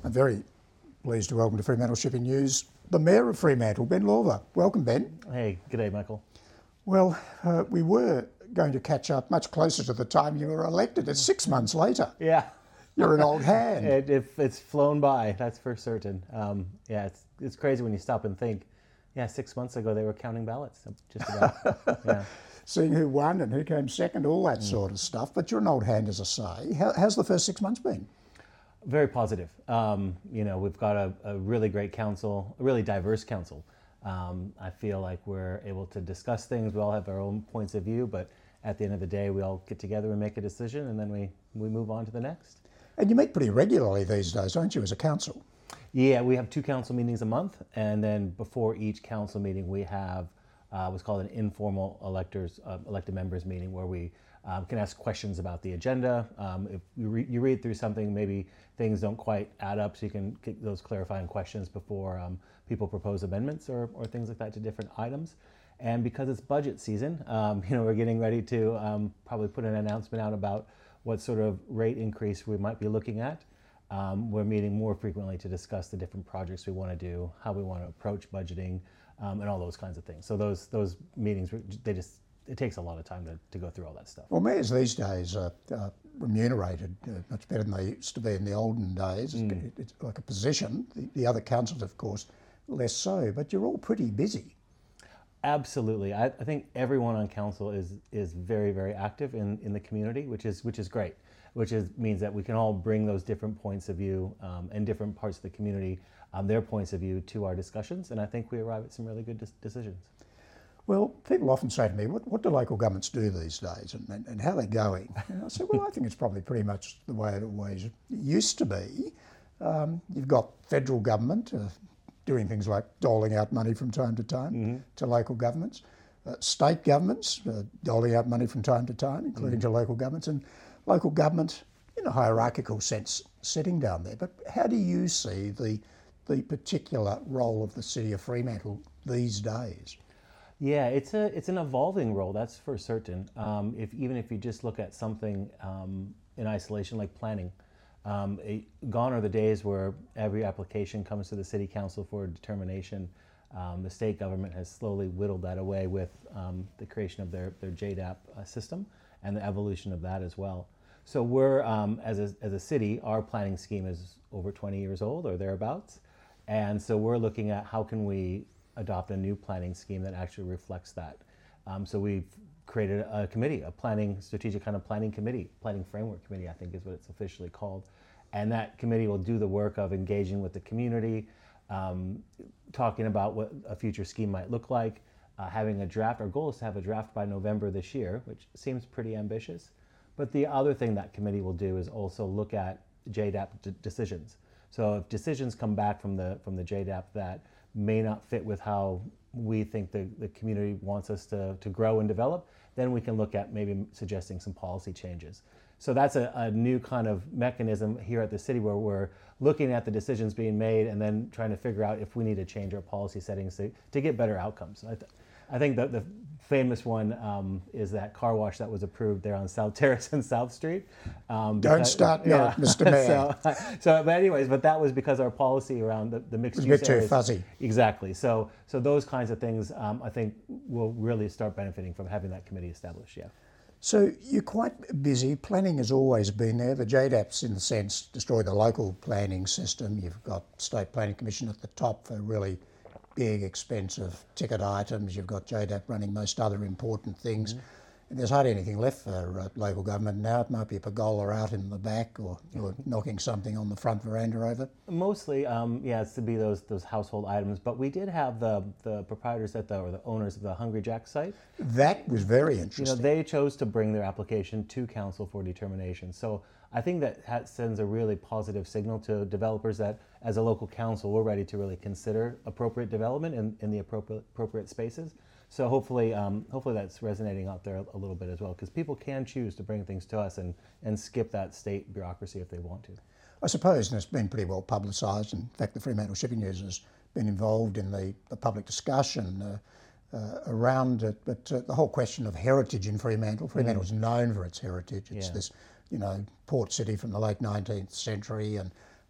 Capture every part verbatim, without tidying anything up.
I'm very pleased to welcome to Fremantle Shipping News the Mayor of Fremantle, Ben Lawver. Welcome, Ben. Hey, g'day, Michael. Well, uh, we were going to catch up much closer to the time you were elected. It's six months later. Yeah. You're an old hand. It, it, it's flown by, that's for certain. Um, yeah, it's it's crazy when you stop and think, yeah, six months ago they were counting ballots, just about. Yeah. Seeing who won and who came second, all that mm. sort of stuff. But you're an old hand, as I say. How, how's the first six months been? Very positive. Um, you know, we've got a, a really great council, a really diverse council. Um, I feel like we're able to discuss things. We all have our own points of view, but at the end of the day, we all get together and make a decision, and then we, we move on to the next. And you meet pretty regularly these days, don't you, as a council? Yeah, we have two council meetings a month, and then before each council meeting, we have uh, what's called an informal electors, uh, elected members meeting, where we um, can ask questions about the agenda. Um, if you, re- you read through something, maybe things don't quite add up, so you can get those clarifying questions before um, people propose amendments or, or things like that to different items. And because it's budget season, um, you know, we're getting ready to um, probably put an announcement out about what sort of rate increase we might be looking at. Um, we're meeting more frequently to discuss the different projects we want to do, how we want to approach budgeting, um, and all those kinds of things. So those those meetings, they just it takes a lot of time to, to go through all that stuff. Well, mayors these days are uh, remunerated uh, much better than they used to be in the olden days. Mm. It, it's like a position. The, the other councils, of course, less so. But you're all pretty busy. Absolutely. I, I think everyone on council is is very, very active in, in the community, which is which is great, which is means that we can all bring those different points of view um, and different parts of the community, um, their points of view to our discussions. And I think we arrive at some really good dis- decisions. Well, people often say to me, what, what do local governments do these days and, and, and how are they going? And I say, well, I think it's probably pretty much the way it always used to be. Um, you've got federal government uh, doing things like doling out money from time to time mm-hmm. to local governments, uh, state governments uh, doling out money from time to time, including mm-hmm. to local governments, and local government in a hierarchical sense sitting down there. But how do you see the the particular role of the city of Fremantle these days? Yeah, it's a it's an evolving role, that's for certain. Um, if even if you just look at something um, in isolation like planning. Um, it, gone are the days where every application comes to the City Council for a determination. Um, the state government has slowly whittled that away with um, the creation of their, their J D A P uh, system and the evolution of that as well. So we're, um, as, a, as a city, our planning scheme is over twenty years old or thereabouts. And so we're looking at how can we adopt a new planning scheme that actually reflects that. Um, so we've created a committee, a planning, strategic kind of planning committee, planning framework committee, I think is what it's officially called. And that committee will do the work of engaging with the community, um, talking about what a future scheme might look like, uh, having a draft. Our goal is to have a draft by November this year, which seems pretty ambitious. But the other thing that committee will do is also look at J D A P d- decisions. So if decisions come back from the from the J D A P that may not fit with how we think the, the community wants us to, to grow and develop, then we can look at maybe suggesting some policy changes. So that's a, a new kind of mechanism here at the city where we're looking at the decisions being made and then trying to figure out if we need to change our policy settings to, to get better outcomes. I, th- I think that the famous one um, is that car wash that was approved there on South Terrace and South Street. Um, Don't because, start me, yeah. Mister Mayor. so, so, but anyways, but that was because our policy around the, the mixed use areas. It was a bit too areas, fuzzy. Exactly. So, so those kinds of things, um, I think, will really start benefiting from having that committee established. Yeah. So you're quite busy. Planning has always been there. The J D A Ps, in a sense, destroy the local planning system. You've got State Planning Commission at the top for really big, expensive ticket items. You've got J D A P running most other important things. Mm-hmm. And there's hardly anything left for uh, local government now. It might be a pergola out in the back or you're knocking something on the front veranda over. Mostly, um, yeah, it's to be those those household items. But we did have the the proprietors at the, or the owners of the Hungry Jack site. That was very interesting. You know, they chose to bring their application to council for determination. So I think that ha- sends a really positive signal to developers that as a local council, we're ready to really consider appropriate development in, in the appropriate appropriate spaces. So hopefully, um, hopefully that's resonating out there a little bit as well, because people can choose to bring things to us and, and skip that state bureaucracy if they want to. I suppose, and it's been pretty well publicised. In fact, the Fremantle Shipping News has been involved in the, the public discussion uh, uh, around it. But uh, the whole question of heritage in Fremantle, Fremantle's mm. known for its heritage. It's yeah. this, you know, port city from the late nineteenth century, and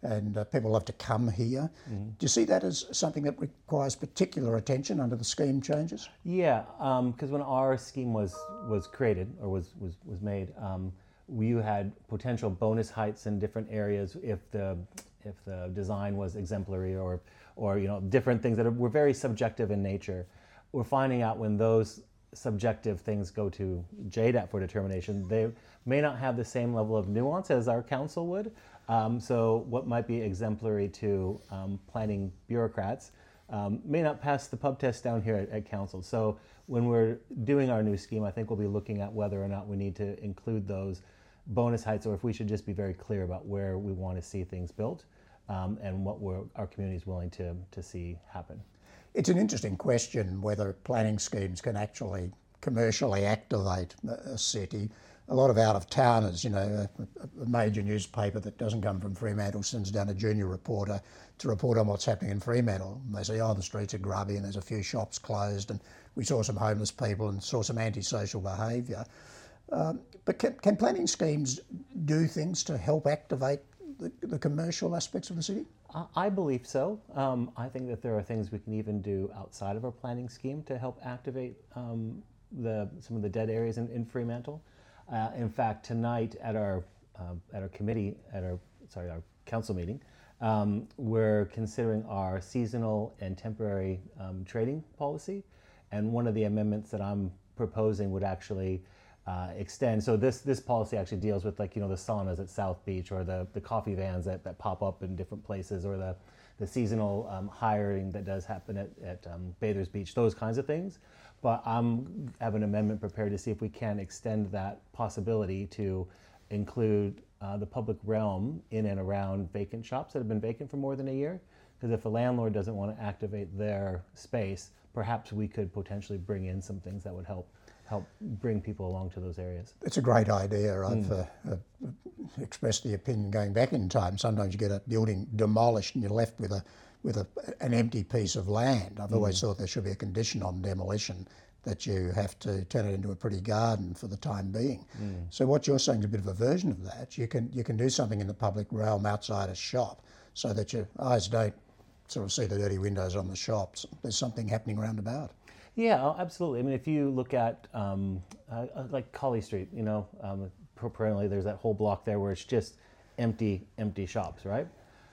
and uh, people love to come here. Mm-hmm. Do you see that as something that requires particular attention under the scheme changes? Yeah, because um, when our scheme was was created or was was was made, um, we had potential bonus heights in different areas if the if the design was exemplary or or you know different things that are, were very subjective in nature. We're finding out when those subjective things go to J D A T for determination, they may not have the same level of nuance as our council would. Um, so what might be exemplary to um, planning bureaucrats um, may not pass the pub test down here at, at council. So when we're doing our new scheme, I think we'll be looking at whether or not we need to include those bonus heights, or if we should just be very clear about where we want to see things built um, and what we're, our community is willing to, to see happen. It's an interesting question whether planning schemes can actually commercially activate a city. A lot of out-of-towners, you know, a, a major newspaper that doesn't come from Fremantle sends down a junior reporter to report on what's happening in Fremantle. And they say, oh, the streets are grubby and there's a few shops closed and we saw some homeless people and saw some antisocial behaviour. Um, but can, can planning schemes do things to help activate the, the commercial aspects of the city? I believe so. Um, I think that there are things we can even do outside of our planning scheme to help activate um, the some of the dead areas in, in Fremantle. Uh, in fact, tonight at our uh, at our committee at our sorry our council meeting, um, we're considering our seasonal and temporary um, trading policy, and one of the amendments that I'm proposing would actually Uh, extend. So this this policy actually deals with, like, you know, the saunas at South Beach, or the, the coffee vans that, that pop up in different places, or the, the seasonal um, hiring that does happen at, at um, Bathers Beach, those kinds of things. But I'm have an amendment prepared to see if we can extend that possibility to include uh, the public realm in and around vacant shops that have been vacant for more than a year. Because if a landlord doesn't want to activate their space, perhaps we could potentially bring in some things that would help help bring people along to those areas. It's a great idea. I've Mm. uh, uh, expressed the opinion going back in time. Sometimes you get a building demolished and you're left with a with a, an empty piece of land. I've always thought there should be a condition on demolition that you have to turn it into a pretty garden for the time being. Mm. So what you're saying is a bit of a version of that. You can you can do something in the public realm outside a shop so that your eyes don't sort of see the dirty windows on the shops. There's something happening round about. Yeah, oh, absolutely. I mean, if you look at um, uh, uh, like Colley Street, you know, um, apparently there's that whole block there where it's just empty, empty shops, right?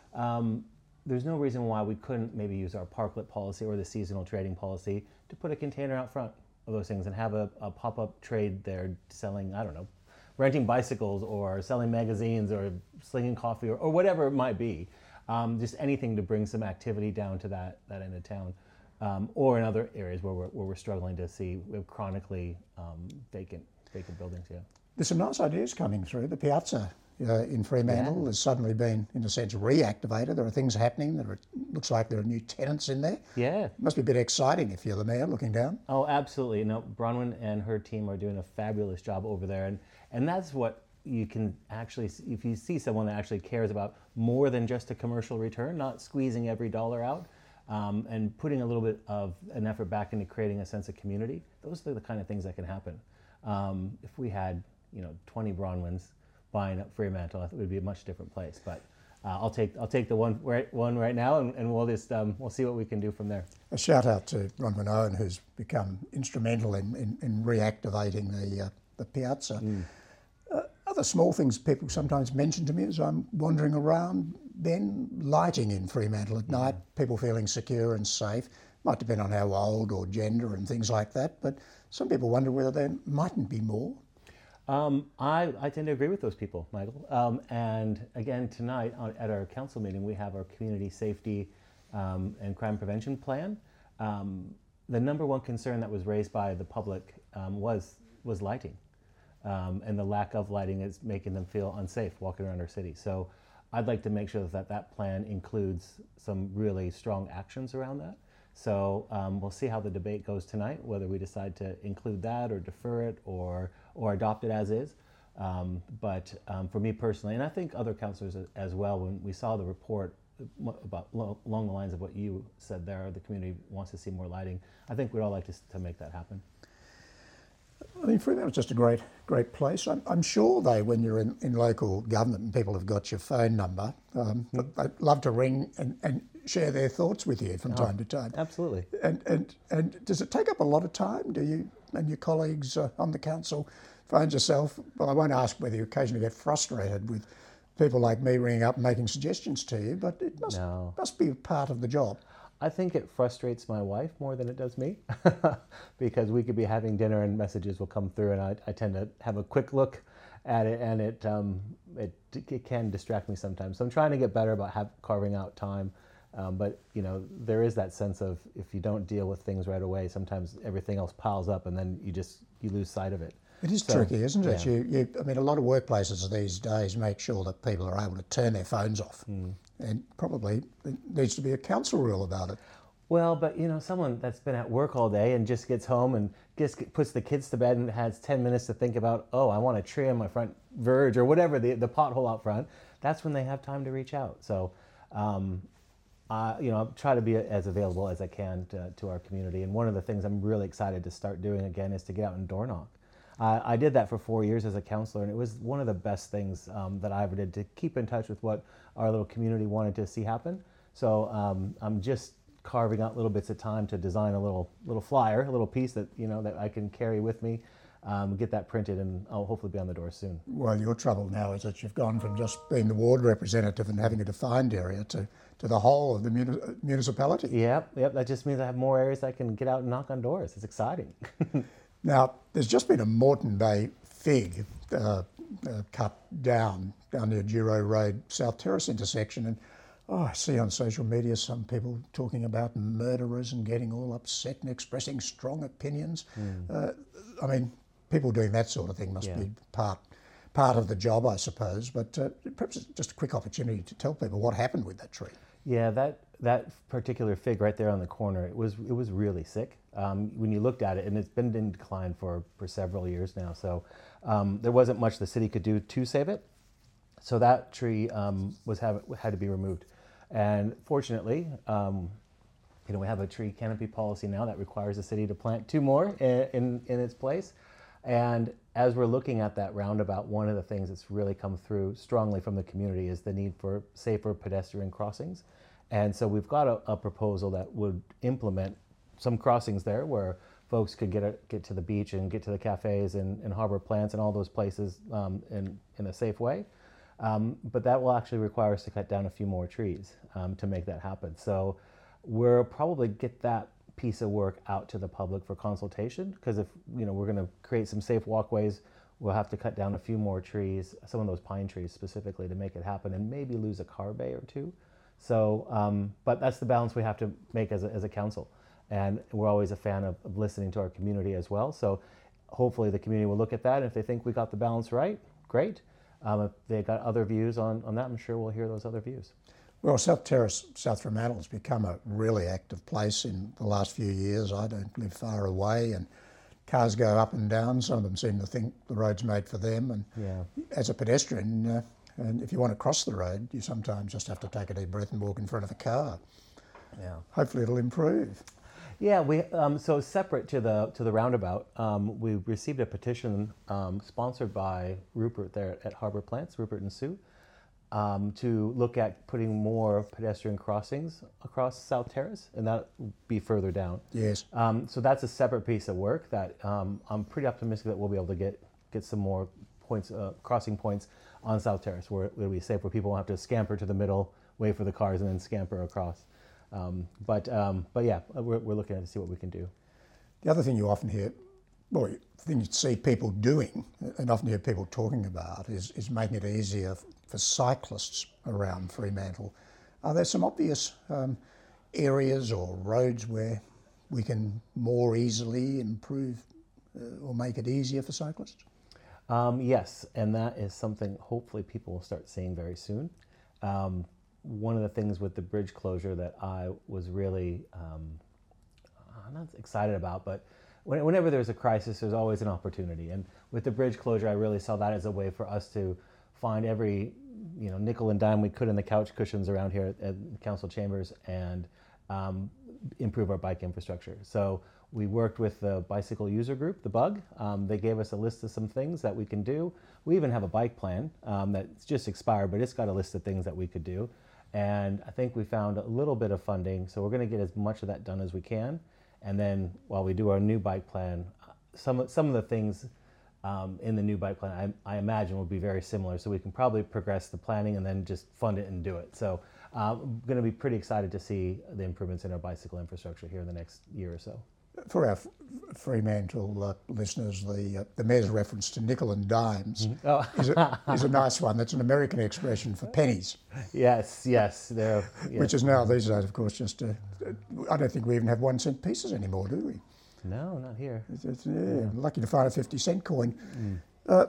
Um, there's no reason why we couldn't maybe use our parklet policy or the seasonal trading policy to put a container out front of those things and have a, a pop-up trade there selling, I don't know, renting bicycles or selling magazines or slinging coffee or, or whatever it might be. Um, just anything to bring some activity down to that, that end of town. Um, or in other areas where we're, where we're struggling to see we have chronically um, vacant vacant buildings. Yeah, there's some nice ideas coming through. The Piazza uh, in Fremantle Yeah. has suddenly been, in a sense, reactivated. There are things happening. There are, looks like there are new tenants in there. Yeah. Must be a bit exciting if you're the mayor looking down. Oh, absolutely. No, Bronwyn and her team are doing a fabulous job over there, and and that's what you can actually see, if you see someone that actually cares about more than just a commercial return, not squeezing every dollar out. Um, and putting a little bit of an effort back into creating a sense of community. Those are the kind of things that can happen. Um, if we had, you know, twenty Bronwyns buying up Fremantle, I think it would be a much different place. But uh, I'll take I'll take the one right one right now, and, and we'll just um, we'll see what we can do from there. A shout out to Bronwyn Owen, who's become instrumental in, in, in reactivating the uh, the Piazza. Mm. Uh, other small things people sometimes mention to me as I'm wandering around, Ben, lighting in Fremantle at night, people feeling secure and safe. Might depend on how old or gender and things like that, but some people wonder whether there mightn't be more. Um, I, I tend to agree with those people, Michael. Um, and again, tonight on, at our council meeting, we have our community safety um, and crime prevention plan. Um, the number one concern that was raised by the public um, was was lighting. Um, and the lack of lighting is making them feel unsafe walking around our city. So I'd like to make sure that that plan includes some really strong actions around that. So um, we'll see how the debate goes tonight, whether we decide to include that or defer it or or adopt it as is. Um, but um, for me personally, and I think other councillors as well, when we saw the report about along the lines of what you said there, the community wants to see more lighting, I think we'd all like to, to make that happen. I mean, Fremantle's just a great, great place. I'm, I'm sure they, when you're in, in local government and people have got your phone number, um, mm. they'd love to ring and, and share their thoughts with you from oh, time to time. Absolutely. And, and and does it take up a lot of time? Do you and your colleagues uh, on the council find yourself, well, I won't ask whether you occasionally get frustrated with people like me ringing up and making suggestions to you, but it must, no. must be a part of the job. I think it frustrates my wife more than it does me because we could be having dinner and messages will come through and I, I tend to have a quick look at it and it, um, it it can distract me sometimes. So I'm trying to get better about have, carving out time. Um, but, you know, there is that sense of if you don't deal with things right away, sometimes everything else piles up and then you just, you lose sight of it. It is so tricky, isn't it? Yeah. You, you, I mean, a lot of workplaces these days make sure that people are able to turn their phones off. Mm. And probably there needs to be a council rule about it. Well, but, you know, someone that's been at work all day and just gets home and just puts the kids to bed and has ten minutes to think about, oh, I want a tree on my front verge or whatever, the, the pothole out front, that's when they have time to reach out. So, um, Uh, you know, try to be as available as I can to, to our community. And one of the things I'm really excited to start doing again is to get out and door knock. Uh, I did that for four years as a counselor, and it was one of the best things um, that I ever did to keep in touch with what our little community wanted to see happen. So um, I'm just carving out little bits of time to design a little little flyer, a little piece that you know that I can carry with me. Um, get that printed and I'll hopefully be on the door soon. Well, your trouble now is that you've gone from just being the ward representative and having a defined area to, to the whole of the muni- municipality. Yep, yep. That just means I have more areas I can get out and knock on doors. It's exciting. Now, there's just been a Moreton Bay fig uh, uh, cut down, down near Giro Road, South Terrace intersection, and oh, I see on social media some people talking about murderers and getting all upset and expressing strong opinions. Mm. Uh, I mean, people doing that sort of thing must yeah. be part part of the job, I suppose. But uh, perhaps it's just a quick opportunity to tell people what happened with that tree. Yeah, that that particular fig right there on the corner, it was it was really sick. Um, when you looked at it, and it's been in decline for, for several years now. So um, there wasn't much the city could do to save it. So that tree um, was have, had to be removed. And fortunately, um, you know, we have a tree canopy policy now that requires the city to plant two more in, in, in its place. And as we're looking at that roundabout, one of the things that's really come through strongly from the community is the need for safer pedestrian crossings. And so we've got a, a proposal that would implement some crossings there where folks could get a, get to the beach and get to the cafes and, and harbor plants and all those places um, in, in a safe way. Um, but that will actually require us to cut down a few more trees um, to make that happen. So we'll probably get that piece of work out to the public for consultation, because if you know we're going to create some safe walkways, we'll have to cut down a few more trees, some of those pine trees specifically, to make it happen, and maybe lose a car bay or two. So, um, but that's the balance we have to make as a, as a council, and we're always a fan of, of listening to our community as well. So hopefully the community will look at that, and if they think we got the balance right, great. Um, if they got other views on, on that, I'm sure we'll hear those other views. Well, South Terrace, South Fremantle has become a really active place in the last few years. I don't live far away and cars go up and down. Some of them seem to think the road's made for them. And yeah. as a pedestrian, uh, and if you want to cross the road, you sometimes just have to take a deep breath and walk in front of a car. Yeah. Hopefully it'll improve. Yeah, we um, so separate to the to the roundabout, um, we received a petition um, sponsored by Rupert there at Harbour Plants, Rupert and Sue, um, to look at putting more pedestrian crossings across South Terrace, and that will be further down. Yes. Um, so that's a separate piece of work that um, I'm pretty optimistic that we'll be able to get get some more points, uh, crossing points on South Terrace, where it'll be safe, where people won't have to scamper to the middle, wait for the cars, and then scamper across. Um, but um, but yeah, we're, we're looking at to see what we can do. The other thing you often hear, well, the thing you see people doing, and often hear people talking about, is, is making it easier for cyclists around Fremantle. Are there some obvious um, areas or roads where we can more easily improve uh, or make it easier for cyclists? Um, yes, and that is something hopefully people will start seeing very soon. Um, One of the things with the bridge closure that I was really um, I'm not excited about, but when, whenever there's a crisis, there's always an opportunity. And with the bridge closure, I really saw that as a way for us to find every you know nickel and dime we could in the couch cushions around here at, at council chambers and um, improve our bike infrastructure. So We worked with the bicycle user group, the Bug. Um, they gave us a list of some things that we can do. We even have a bike plan um, that's just expired, but it's got a list of things that we could do. And I think we found a little bit of funding, so we're going to get as much of that done as we can. And then while we do our new bike plan, some some of the things um, in the new bike plan, I, I imagine will be very similar. So we can probably progress the planning and then just fund it and do it. So uh, I'm going to be pretty excited to see the improvements in our bicycle infrastructure here in the next year or so. For our F- Fremantle uh, listeners, the uh, the mayor's reference to nickel and dimes Mm-hmm. oh. is, a, is a nice one. That's an American expression for pennies. Yes, yes. They're, yes. Which is now these days, of course, just a, I don't think we even have one cent pieces anymore, do we? No, not here. It's, it's, yeah, yeah. Lucky to find a fifty cent coin. Mm. Uh,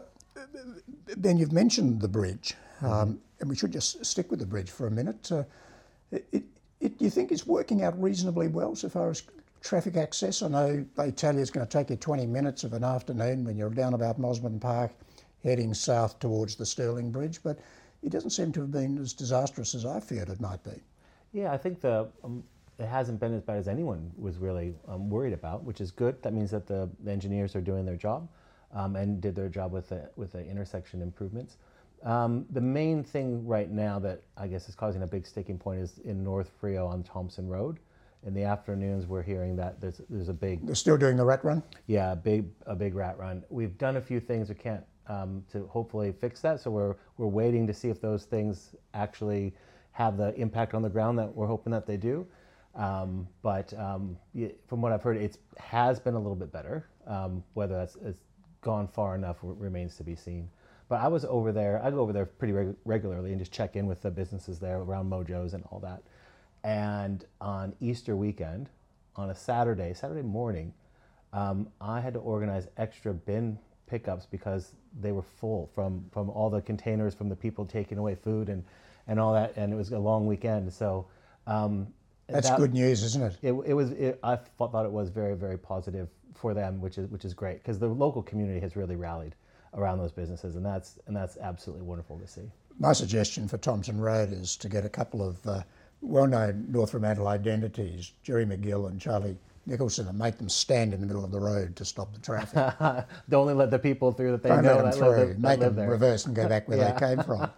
Ben, you've mentioned the bridge, um, mm-hmm. and we should just stick with the bridge for a minute. Uh, it, it, do you think it's working out reasonably well so far as traffic access? I know they tell you it's going to take you twenty minutes of an afternoon when you're down about Mosman Park heading south towards the Stirling Bridge, but it doesn't seem to have been as disastrous as I feared it might be. Yeah, I think the um, it hasn't been as bad as anyone was really um, worried about, which is good. That means that the, the engineers are doing their job um, and did their job with the, with the intersection improvements. Um, the main thing right now that I guess is causing a big sticking point is in North Freo on Thompson Road. In the afternoons, we're hearing that there's there's a big. They're still doing the rat run? Yeah, a big a big rat run. We've done a few things. We can't um, to hopefully fix that. So we're we're waiting to see if those things actually have the impact on the ground that we're hoping that they do. Um, but um, yeah, from what I've heard, it has been a little bit better. Um, whether that's it's gone far enough remains to be seen. But I was over there. I go over there pretty reg- regularly and just check in with the businesses there around Mojo's and all that. And on Easter weekend, on a Saturday, Saturday morning, um, I had to organize extra bin pickups because they were full from, from all the containers from the people taking away food and, and all that. And it was a long weekend. So um, that's that, good news, isn't it? It, it was. It, I thought it was very, very positive for them, which is which is great because the local community has really rallied around those businesses, and that's and that's absolutely wonderful to see. My suggestion for Thompson Road is to get a couple of uh, well-known North Fremantle identities, Jerry McGill and Charlie Nicholson, and make them stand in the middle of the road to stop the traffic. Don't only let the people through that they Don't know let them that through. live, that make live them there. reverse and go back where Yeah. they came from.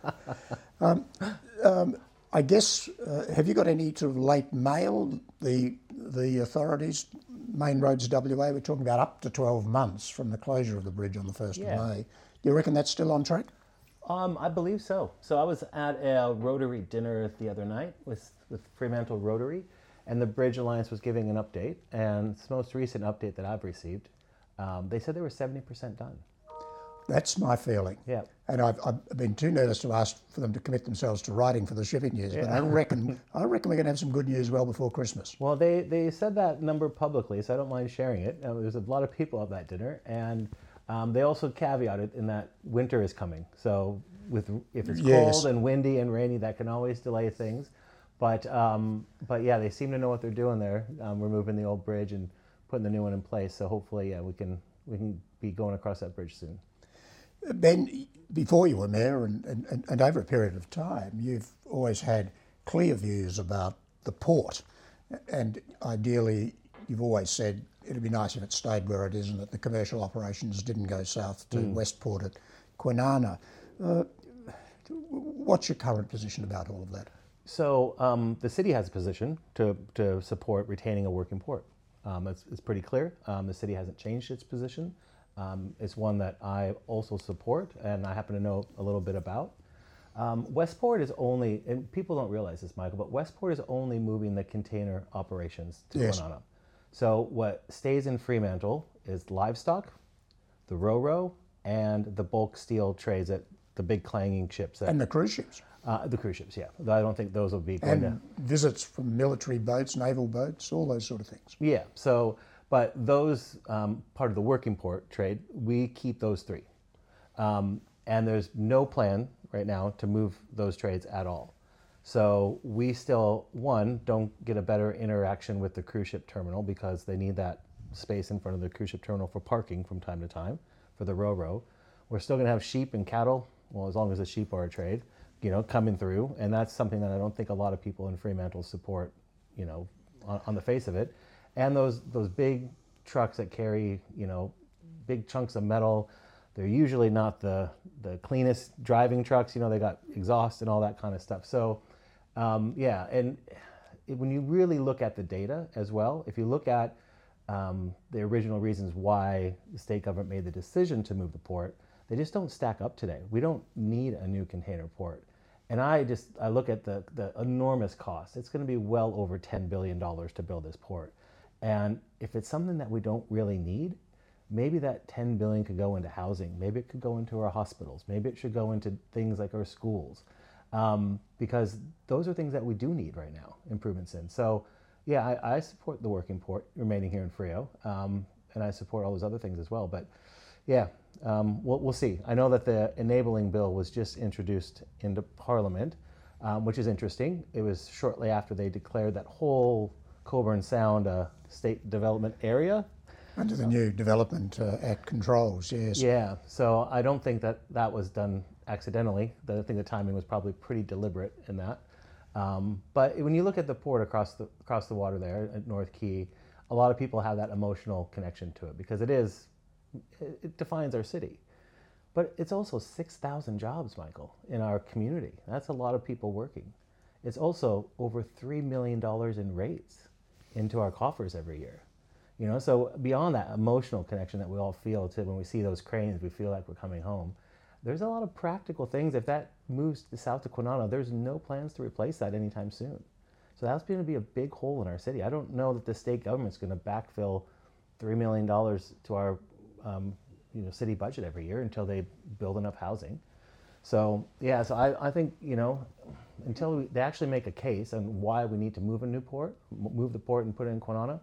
um, um, I guess, uh, have you got any sort of late mail? The the authorities, Main Roads W A, we're talking about up to twelve months from the closure of the bridge on the first Yeah. of May. Do you reckon that's still on track? Um, I believe so. So I was at a Rotary dinner the other night with, with Fremantle Rotary, and the Bridge Alliance was giving an update. And this most recent update that I've received, um, they said they were seventy percent done. That's my feeling. Yeah. And I've, I've been too nervous to ask for them to commit themselves to writing for the shipping news, but I reckon I reckon we're going to have some good news well before Christmas. Well, they, they said that number publicly, so I don't mind sharing it. Uh, there's a lot of people at that dinner, and um, they also caveated in that winter is coming. So with if it's Yes. cold and windy and rainy, that can always delay things. But um, but yeah, they seem to know what they're doing there, um, removing the old bridge and putting the new one in place. So hopefully, yeah, we can we can be going across that bridge soon. Ben, before you were mayor and, and, and over a period of time, you've always had clear views about the port. And ideally, you've always said it'd be nice if it stayed where it is and that the commercial operations didn't go south to mm. Westport at Kwinana. Uh, what's your current position about all of that? So um, the city has a position to, to support retaining a working port. Um, it's, it's pretty clear. Um, the city hasn't changed its position. Um, it's one that I also support and I happen to know a little bit about. Um, Westport is only, and people don't realize this, Michael, but Westport is only moving the container operations to Yes. Kwinana. So what stays in Fremantle is livestock, the Ro-Ro, and the bulk steel trays, that the big clanging ships. That, And the cruise ships. uh, the cruise ships, yeah. I don't think those will be going And to... visits from military boats, naval boats, all those sort of things. Yeah, so, but those, um, part of the working port trade, we keep those three. Um, and there's no plan right now to move those trades at all. So we still, one, don't get a better interaction with the cruise ship terminal because they need that space in front of the cruise ship terminal for parking from time to time for the Ro-Ro. We're still gonna have sheep and cattle, well, as long as the sheep are a trade, you know, coming through. And that's something that I don't think a lot of people in Fremantle support, you know, on, on the face of it. And those those big trucks that carry, you know, big chunks of metal. They're usually not the, the cleanest driving trucks. You know, they got exhaust and all that kind of stuff. So, um, yeah, and it, when you really look at the data as well, if you look at um, the original reasons why the state government made the decision to move the port, they just don't stack up today. We don't need a new container port. And I just, I look at the, the enormous cost. It's going to be well over ten billion dollars to build this port. And if it's something that we don't really need, maybe that ten billion dollars could go into housing. Maybe it could go into our hospitals. Maybe it should go into things like our schools. Um, because those are things that we do need right now, improvements in. So yeah, I, I support the working port remaining here in Frio. Um, and I support all those other things as well. But yeah, um, we'll, we'll see. I know that the enabling bill was just introduced into Parliament, um, which is interesting. It was shortly after they declared that whole Cockburn Sound uh, state development area. Under the new Development uh, Act controls, yes. Yeah, so I don't think that that was done accidentally. I think the timing was probably pretty deliberate in that. Um, but when you look at the port across the across the water there at North Quay, a lot of people have that emotional connection to it because it is, it, it defines our city. But it's also six thousand jobs, Michael, in our community. That's a lot of people working. It's also over three million dollars in rates into our coffers every year. You know, so beyond that emotional connection that we all feel to when we see those cranes, we feel like we're coming home. There's a lot of practical things. If that moves to south to Kwinana, there's no plans to replace that anytime soon. So that's going to be a big hole in our city. I don't know that the state government's going to backfill three million dollars to our um, you know, city budget every year until they build enough housing. So yeah, so I, I think, you know, until we, they actually make a case on why we need to move a new port, move the port and put it in Kwinana,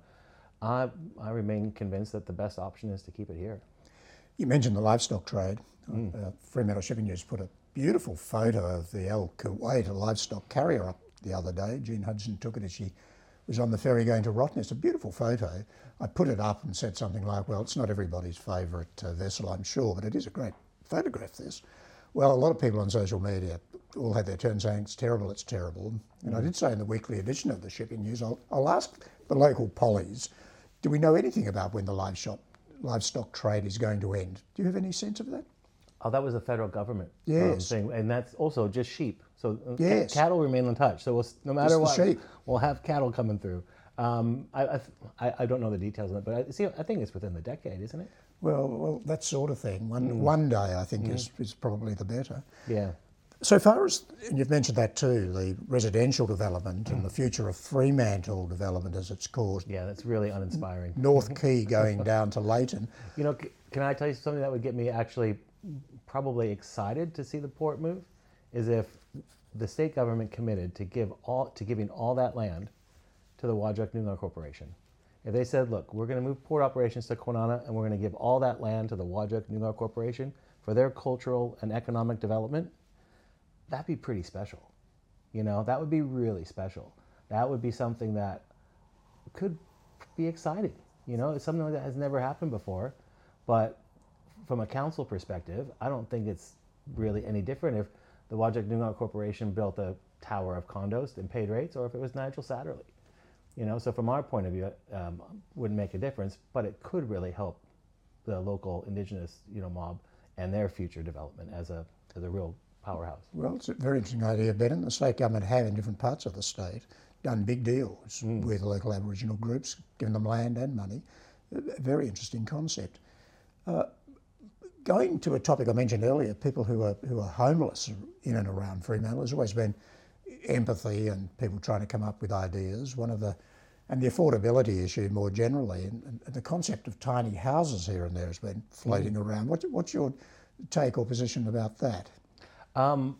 I, I remain convinced that the best option is to keep it here. You mentioned the livestock trade. Mm. Uh, Fremantle Shipping News put a beautiful photo of the El Kuwait, a livestock carrier, up the other day. Jean Hudson took it as she was on the ferry going to Rottnest. It's a beautiful photo. I put it up and said something like, well, it's not everybody's favourite uh, vessel, I'm sure, but it is a great photograph, this. Well, a lot of people on social media all had their turn saying it's terrible, it's terrible. And I did say in the weekly edition of the Shipping News, I'll, I'll ask the local pollies, do we know anything about when the livestock, livestock trade is going to end? Do you have any sense of that? Oh, that was a federal government yes. um, thing, and that's also just sheep. So uh, yes. c- cattle remain untouched. So we'll, no matter just what, sheep. we'll have cattle coming through. Um, I, I, I don't know the details of it, but I, see, I think it's within the decade, isn't it? Well, well, that sort of thing. One, Mm. one day, I think, Mm. is, is probably the better. Yeah. So far as, and you've mentioned that too, the residential development and the future of Fremantle development, as it's called. Yeah, that's really uninspiring. North Quay going down to Leighton. You know, c- can I tell you something that would get me actually probably excited to see the port move? Is if the state government committed to give all to giving all that land to the Whadjuk Noongar Corporation. If they said, look, we're going to move port operations to Kwinana and we're going to give all that land to the Whadjuk Noongar Corporation for their cultural and economic development, that'd be pretty special. You know, that would be really special. That would be something that could be exciting. You know, it's something like that has never happened before. But from a council perspective, I don't think it's really any different if the Whadjuk Noongar Corporation built a tower of condos and paid rates, or if it was Nigel Satterley. You know, so from our point of view, um, wouldn't make a difference, but it could really help the local Indigenous, you know, mob and their future development as a as a real powerhouse. Well, it's a very interesting idea, Ben. And the state government have, in different parts of the state, done big deals mm. with local Aboriginal groups, given them land and money. A very interesting concept. Uh, going to a topic I mentioned earlier, people who are who are homeless in and around Fremantle, there's always been empathy and people trying to come up with ideas. One of the and the affordability issue more generally, and, and the concept of tiny houses here and there has been floating mm. around. What, what's your take or position about that? Um,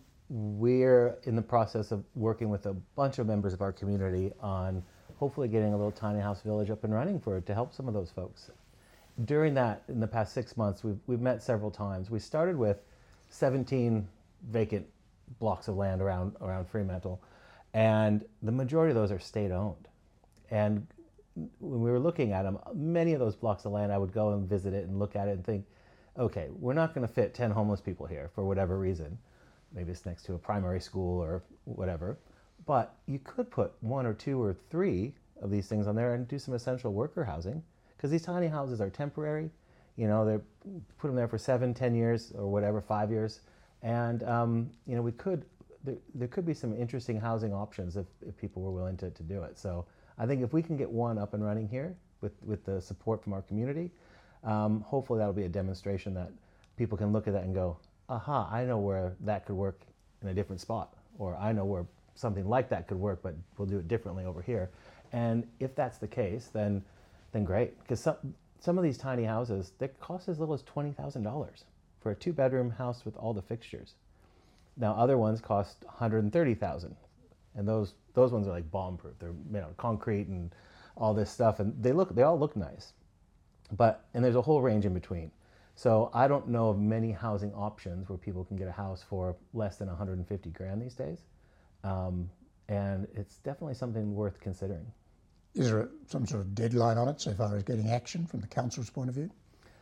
we're in the process of working with a bunch of members of our community on hopefully getting a little tiny house village up and running for to help some of those folks. During that, in the past six months, we've, we've met several times. We started with seventeen vacant blocks of land around, around Fremantle, and the majority of those are state-owned. And when we were looking at them, many of those blocks of land, I would go and visit it and look at it and think, okay, we're not going to fit ten homeless people here for whatever reason. Maybe it's next to a primary school or whatever. But you could put one or two or three of these things on there and do some essential worker housing because these tiny houses are temporary. You know, they put them there for seven, ten years or whatever, five years. And, um, you know, we could, there, there could be some interesting housing options if, if people were willing to, to do it. So I think if we can get one up and running here with, with the support from our community, um, hopefully that'll be a demonstration that people can look at that and go, aha, I know where that could work in a different spot, or I know where something like that could work, but we'll do it differently over here. And if that's the case, then then great, because some, some of these tiny houses, they cost as little as twenty thousand dollars for a two-bedroom house with all the fixtures. Now, other ones cost one hundred thirty thousand dollars, and those those ones are like bomb-proof. They're made out of concrete and all this stuff, and they look they all look nice. But and there's a whole range in between. So I don't know of many housing options where people can get a house for less than one hundred fifty grand these days, um, and it's definitely something worth considering. Is there a, some sort of deadline on it so far as getting action from the council's point of view?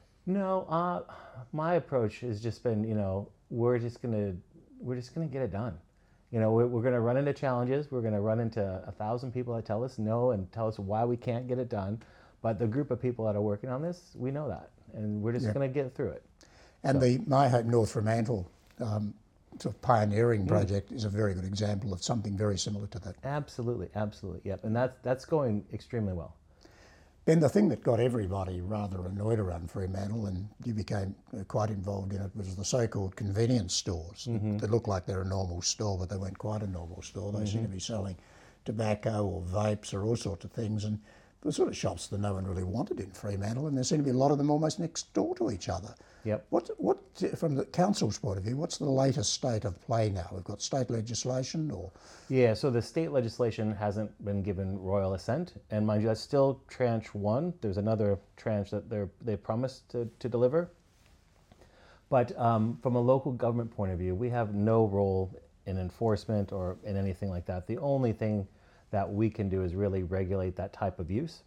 No, uh, my approach has just been, you know, we're just gonna we're just gonna get it done. You know, we're, we're gonna run into challenges. We're gonna run into a thousand people that tell us no and tell us why we can't get it done. But the group of people that are working on this, we know that, and we're just yeah. gonna get through it. And so. the My Hope North Fremantle um, sort of pioneering mm. project is a very good example of something very similar to that. Absolutely, absolutely, yep. And that's that's going extremely well. Ben, the thing that got everybody rather annoyed around Fremantle, and you became quite involved in it, was the so-called convenience stores. Mm-hmm. They look like they're a normal store, but they weren't quite a normal store. They mm-hmm. seem to be selling tobacco or vapes or all sorts of things, and the sort of shops that no one really wanted in Fremantle, and there seem to be a lot of them almost next door to each other. Yep. What, what, from the council's point of view, what's the latest state of play now? We've got state legislation, or? Yeah, so the state legislation hasn't been given royal assent, and mind you, that's still tranche one. There's another tranche that they're they promised to, to deliver. But um, from a local government point of view, we have no role in enforcement or in anything like that. The only thing that we can do is really regulate that type of use.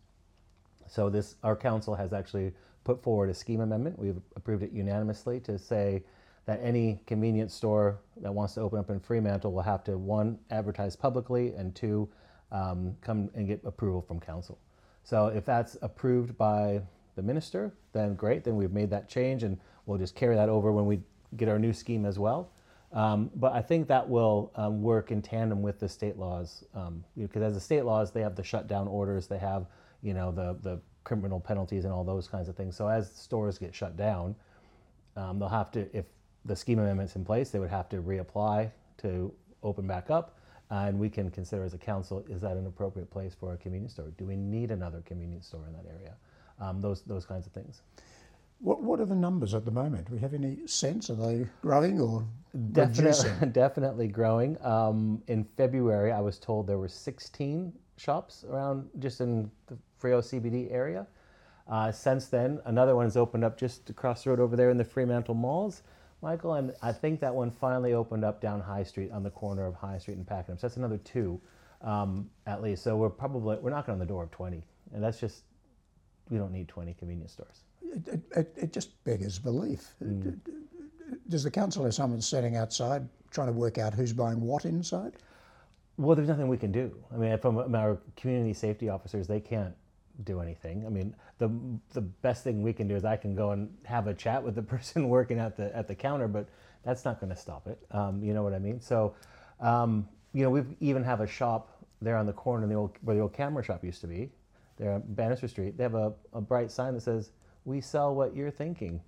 So this, our council has actually put forward a scheme amendment. We've approved it unanimously to say that any convenience store that wants to open up in Fremantle will have to, one, advertise publicly, and two, um, come and get approval from council. So if that's approved by the minister, then great, then we've made that change, and we'll just carry that over when we get our new scheme as well. Um, but I think that will um, work in tandem with the state laws, um, because as the state laws, they have the shutdown orders, they have, you know, the, the criminal penalties and all those kinds of things. So as stores get shut down, um, they'll have to, if the scheme amendment's in place, they would have to reapply to open back up, and we can consider as a council, is that an appropriate place for a convenience store? Do we need another convenience store in that area? Um, those those kinds of things. What what are the numbers at the moment? Do we have any sense? Are they growing or definitely, reducing? Definitely growing. Um, in February, I was told there were sixteen shops around just in the Freo C B D area. Uh, since then, another one has opened up just across the road over there in the Fremantle Malls, Michael, and I think that one finally opened up down High Street on the corner of High Street and Pakenham. So that's another two, um, at least. So we're probably, we're knocking on the door of twenty, and that's just, we don't need twenty convenience stores. It, it, it just beggars belief. Mm. Does the council have someone standing outside trying to work out who's buying what inside? Well, there's nothing we can do. I mean, from our community safety officers, they can't do anything. I mean, the the best thing we can do is I can go and have a chat with the person working at the at the counter, but that's not going to stop it. Um, you know what I mean? So, um, you know, we even have a shop there on the corner the old, where the old camera shop used to be, there on Bannister Street. They have a, a bright sign that says, "We sell what you're thinking."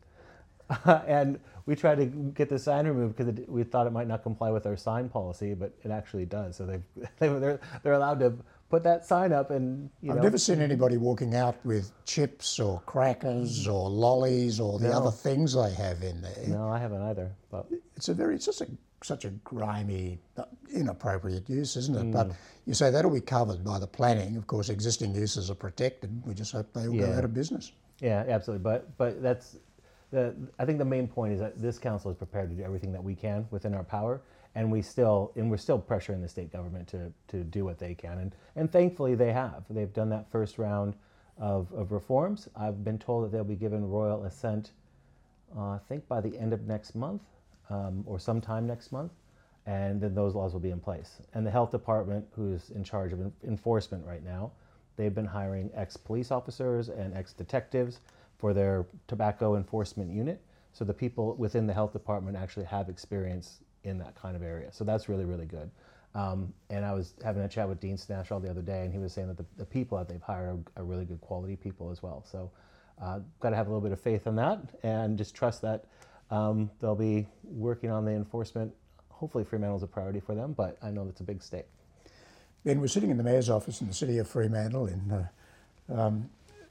And we tried to get the sign removed because it, we thought it might not comply with our sign policy, but it actually does. So they've, they they're they're allowed to put that sign up, and you I've know. never seen anybody walking out with chips or crackers or lollies or the No. other things they have in there. No, I haven't either. But It's a very, it's just a, such a grimy, inappropriate use, isn't it? Mm. But you say that'll be covered by the planning. Of course, existing uses are protected. We just hope they all go Yeah. out of business. yeah, absolutely. But but that's the. I think the main point is that this council is prepared to do everything that we can within our power, and we still and we're still pressuring the state government to to do what they can, and and thankfully they have. They've done that first round of, of reforms. I've been told that they'll be given royal assent, uh, I think by the end of next month, um, or sometime next month, and then those laws will be in place. And the health department, who's in charge of en- enforcement right now, they've been hiring ex-police officers and ex-detectives for their tobacco enforcement unit. So the people within the health department actually have experience in that kind of area. So that's really, really good. Um, and I was having a chat with Dean Snashall the other day, and he was saying that the, the people that they've hired are, are really good quality people as well. So uh, got to have a little bit of faith in that and just trust that um, they'll be working on the enforcement. Hopefully Fremantle's a priority for them, but I know that's a big state. Ben, we're sitting in the Mayor's office in the city of Fremantle in uh, um,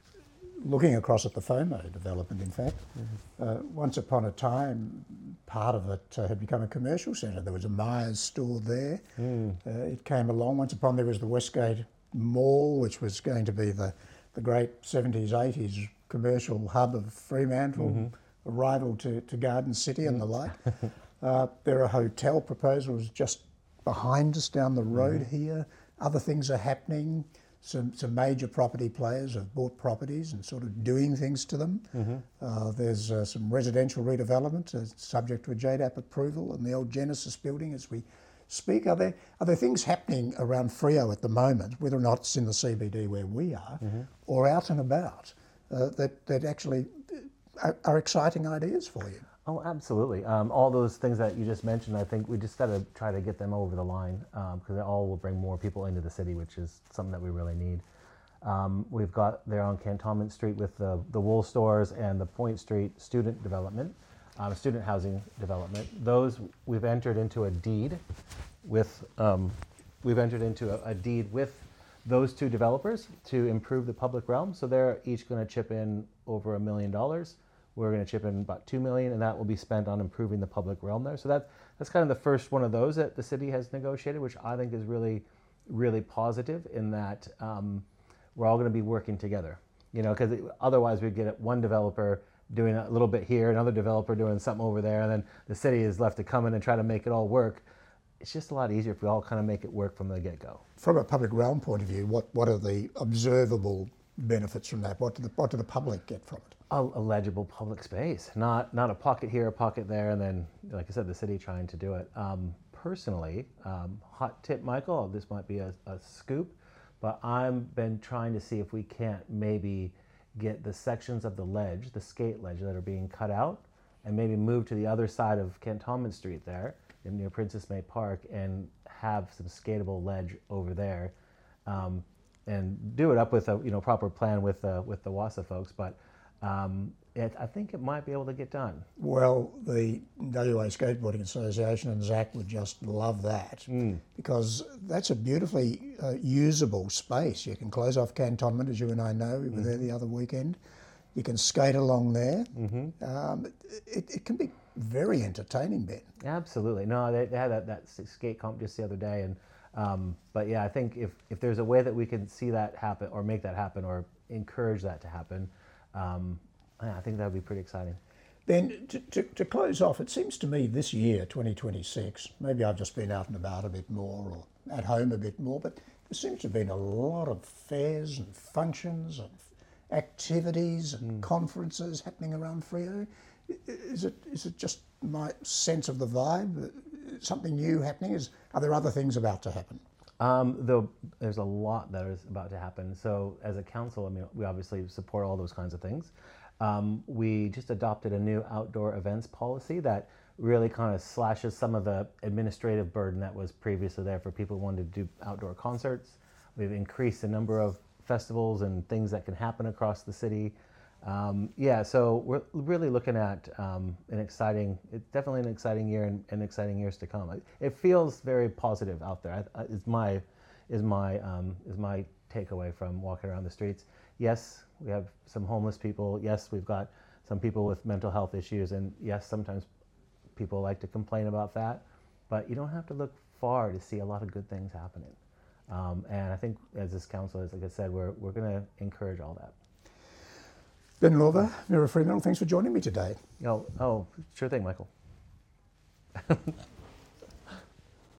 looking across at the FOMO development, in fact. Mm-hmm. uh, once upon a time, part of it uh, had become a commercial centre. There was a Myers store there. Mm. Uh, it came along. Once upon there was the Westgate Mall, which was going to be the, the great seventies, eighties commercial hub of Fremantle, mm-hmm. a rival to, to Garden City and mm. the like. uh, there are hotel proposals just behind us down the road mm-hmm. here. Other things are happening. Some, some major property players have bought properties and sort of doing things to them. Mm-hmm. Uh, there's uh, some residential redevelopment uh, subject to a J D A P approval in the old Genesis building as we speak. Are there, are there things happening around Freo at the moment, whether or not it's in the C B D where we are, mm-hmm. or out and about, uh, that, that actually are, are exciting ideas for you? Oh, absolutely. Um, all those things that you just mentioned, I think we just got to try to get them over the line because um, it all will bring more people into the city, which is something that we really need. Um, we've got there on Cantonment Street with the, the wool stores and the Point Street student development, um, student housing development. Those we've entered into a deed with, um, we've entered into a, a deed with those two developers to improve the public realm. So they're each going to chip in over a million dollars. We're going to chip in about two million, and that will be spent on improving the public realm there. So that that's kind of the first one of those that the city has negotiated, which I think is really, really positive in that um, we're all going to be working together. You know, because otherwise we'd get one developer doing a little bit here, another developer doing something over there, and then the city is left to come in and try to make it all work. It's just a lot easier if we all kind of make it work from the get-go. From a public realm point of view, what what are the observable benefits from that? What do the what do the public get from it? A, a legible public space, not not a pocket here, a pocket there, and then, like I said, the city trying to do it. Um, personally, um, hot tip, Michael, this might be a, a scoop, but I've been trying to see if we can't maybe get the sections of the ledge, the skate ledge that are being cut out, and maybe move to the other side of Cantonment Street there, in near Princess May Park, and have some skatable ledge over there, um, and do it up with a you know proper plan with uh, with the WASA folks, but. Um, it, I think it might be able to get done. Well, the W A Skateboarding Association and Zach would just love that mm. because that's a beautifully uh, usable space. You can close off Cantonment, as you and I know. We were mm. there the other weekend. You can skate along there. Mm-hmm. Um, it, it can be very entertaining, Ben. Absolutely. No, they, they had that, that skate comp just the other day. and um, But yeah, I think if, if there's a way that we can see that happen or make that happen or encourage that to happen, Um, I think that would be pretty exciting. Then to, to, to close off, it seems to me this year, twenty twenty-six, maybe I've just been out and about a bit more or at home a bit more, but there seems to have been a lot of fairs and functions and activities and mm. conferences happening around Freo. Is it is it just my sense of the vibe? Something new happening? Is Are there other things about to happen? Um, though there's a lot that is about to happen. So as a council, I mean, we obviously support all those kinds of things. Um, we just adopted a new outdoor events policy that really kind of slashes some of the administrative burden that was previously there for people who wanted to do outdoor concerts. We've increased the number of festivals and things that can happen across the city. Um, yeah, so we're really looking at um, an exciting, it's definitely an exciting year and, and exciting years to come. It, it feels very positive out there. I, I, is my is my um, is my takeaway from walking around the streets. Yes, we have some homeless people. Yes, we've got some people with mental health issues, and yes, sometimes people like to complain about that. But you don't have to look far to see a lot of good things happening. Um, and I think as this council, as like I said, we're we're going to encourage all that. Ben Lorber, Mayor of Fremantle, thanks for joining me today. Oh, oh, sure thing, Michael.